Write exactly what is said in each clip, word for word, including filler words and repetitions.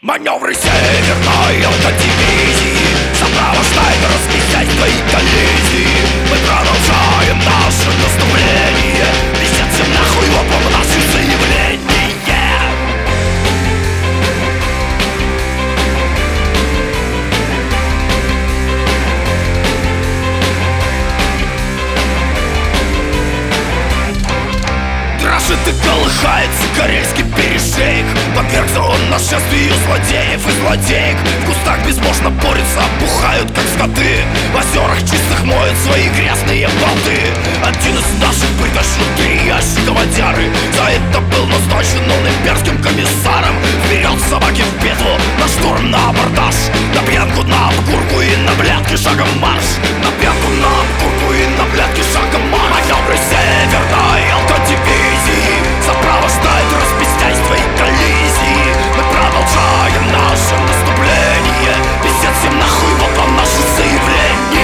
Маневры северной автодивизии сопровождает разместять твои коллизии. Мы продолжаем наше наступление. Висят всем нахуй лопом наши заявления. Дрожит и колыхается карельский перешейк. Подвергся он нашествию злодеев и злодеек. В кустах безбожно борются, опухают как скоты. В озерах чистых моют свои грязные болты. Один из наших притащил три ящика водяры. За это был назначен он имперским комиссаром. Вперед собаки в петлу, на штурм, на абордаж. На пьянку, на обкурку и на блядки шагом марш. На пьянку, на обкурку и на блядки шагом марш. Маневры северной автодивизии сопровождают распиздяйство и коллизии. Мы продолжаем наше наступление. Висят всем нахуй вот вам наши заявления.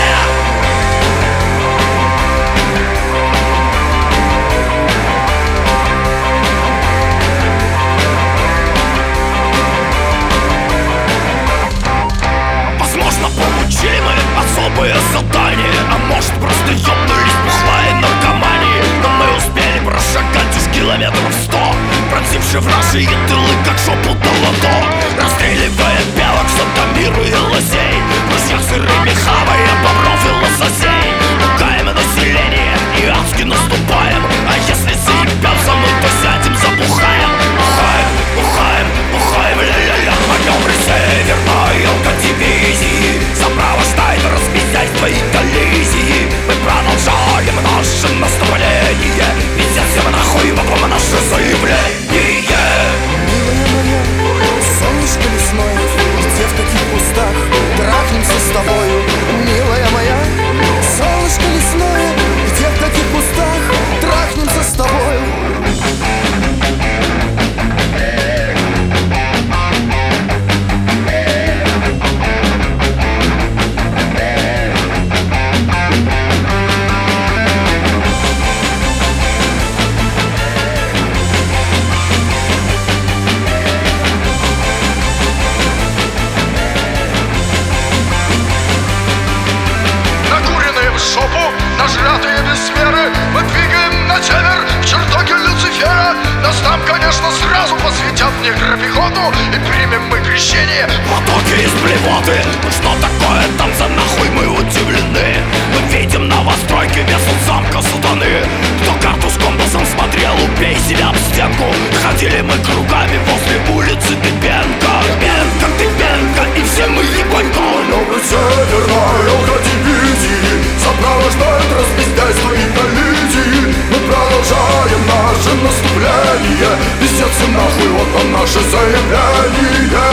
Возможно, получили мы особые задания, а может, просто ёбнулись бухлой наркомании. Но мы успели прошагать уж километров сто, пронзивши вражьи тылы, как жопу долото. Расстреливая белок, сантомируя лосей, в ручьях сырыми хавая бобров и лососей. Пугаем население и адски наступаем, а если заебемся мы, то сядем забухаем. Бухаем, бухаем, бухаем, ля-ля-ля. Маневры северной автодивизии сопровождает распиздяйство и коллизии. Мы продолжаем наше наступление. Висят всем нахуй вокруг наше заявление. Милая моя, солнышко лесное, где в таких кустах трахнемся с тобою? Милая моя, солнышко лесное, где в таких кустах трахнемся с тобою? Нажратые без меры, мы двигаем на север, к чертоге Люцифера. Нас там, конечно, сразу посвятят в негропехоту, и примем мы крещение в потоке из блевоты. Ну что такое там за нахуй, мы удивлены. Мы видим новостройки весу замка сатаны. Кто карту с компасом смотрел, убей себя об стенку. Ходили мы кругами возле улицы Дыбенко. Дыбенко, Дыбенко, и все мы ебанько. Маневры северной автодивизии сопровождают распиздяйство и коллизии. Мы продолжаем наше наступление. Висят всем нахуй вот вам наше заявление.